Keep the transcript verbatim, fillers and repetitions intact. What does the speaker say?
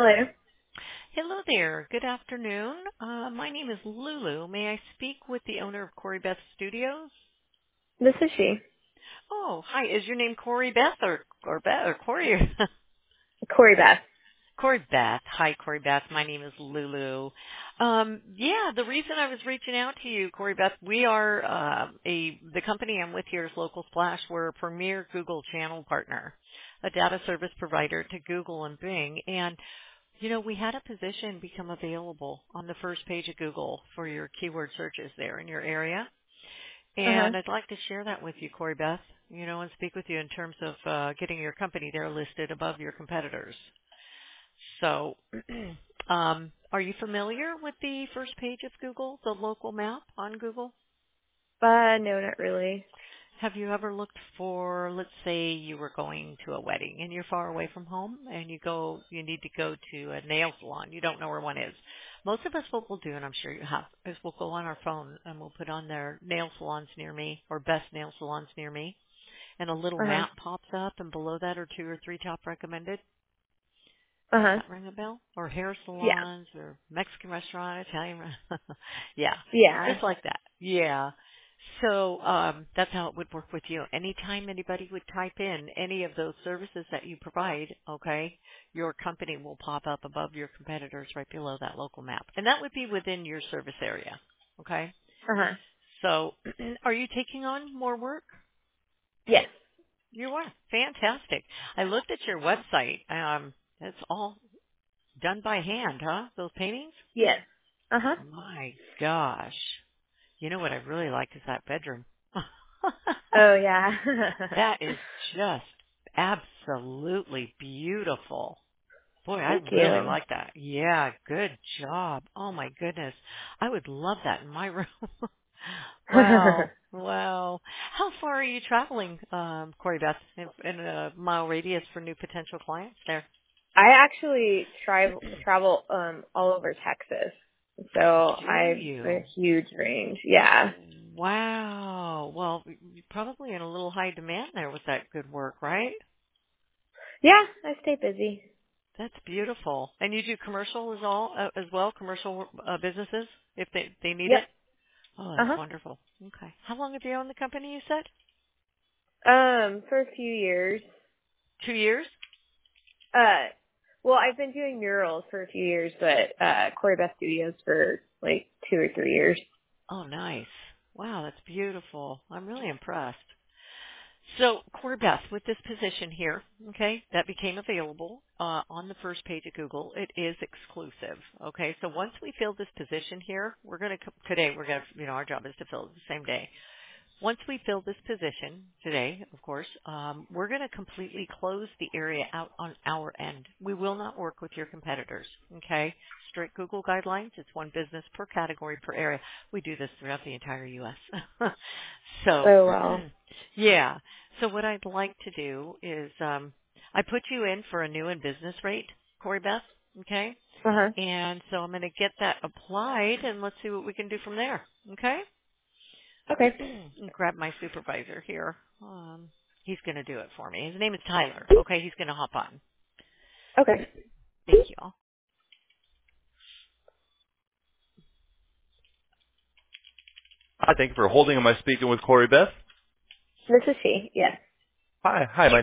Hello. Hello there. Good afternoon. Uh, my name is Lulu. May I speak with the owner of Corey Beth Studios? This is she, Oh, hi. Is your name Corey Beth or or Beth or Corey? Corey Beth. Corey Beth. Hi, Corey Beth. My name is Lulu. Um, yeah, the reason I was reaching out to you, Corey Beth, we are uh, a the company I'm with here is Local Splash. We're a premier Google channel partner, a data service provider to Google and Bing, and you know, we had a position become available on the first page of Google for your keyword searches there in your area. Uh huh. And I'd like to share that with you, Corey Beth, you know, and speak with you in terms of uh, getting your company there listed above your competitors. So, um, are you familiar with the first page of Google, the local map on Google? Uh, no, not really. Have you ever looked for, let's say you were going to a wedding and you're far away from home and you go, you need to go to a nail salon. You don't know where one is. Most of us, what we'll do, and I'm sure you have, is we'll go on our phone and we'll put on there nail salons near me or best nail salons near me. And a little Uh huh. map pops up and below that are two or three top recommended. Uh Does huh. that ring a bell? Or hair Yeah. salons or Mexican restaurant, Italian restaurant. Yeah, Yeah. just like that. Yeah. So um, that's how it would work with you. Anytime anybody would type in any of those services that you provide, okay, your company will pop up above your competitors right below that local map. And that would be within your service area, okay? Uh huh. So are you taking on more work? Yes. You are. Fantastic. I looked at your website. Um, it's all done by hand, huh? Those paintings? Yes. Uh huh. My gosh. You know what I really like is that bedroom. Oh yeah. That is just absolutely beautiful. Boy, I Thank really you. like that. Yeah, good job. Oh my goodness. I would love that in my room. Wow. Wow. How far are you traveling, um, Corey Beth, in, in a mile radius for new potential clients there? I actually travel travel um all over Texas, so Do I have a you? huge range. Yeah. Wow. Well, you're probably in a little high demand there with that good work, right? Yeah, I stay busy. That's beautiful. And you do commercial as all uh, as well, commercial uh, businesses if they they need Yep. it. Oh, Uh that's huh. wonderful. Okay. How long have you owned the company? You said Um, for a few years. two years. Uh, well, I've been doing murals for a few years, but uh, Corey Beth Studios for like two or three years. Oh, nice. Wow, that's beautiful. I'm really impressed. So, Corey Beth, with this position here, okay, that became available uh, on the first page of Google, it is exclusive. Okay, so once we fill this position here, we're going to today we're going to, you know, our job is to fill it the same day. Once we fill this position today, of course, um, we're going to completely close the area out on our end. We will not work with your competitors. Okay, strict Google guidelines. It's one business per category per area. We do this throughout the entire U S So, Oh wow. yeah. So what I'd like to do is um, I put you in for a new and business rate, Corey Beth. Okay, Uh huh. and so I'm going to get that applied, and let's see what we can do from there. Okay. Okay. Grab my supervisor here. Um, he's going to do it for me. His name is Tyler. Okay, he's going to hop on. Okay. Thank you all. Hi, thank you for holding. Am I speaking with Corey Beth? This is she. Yes. Hi, hi. My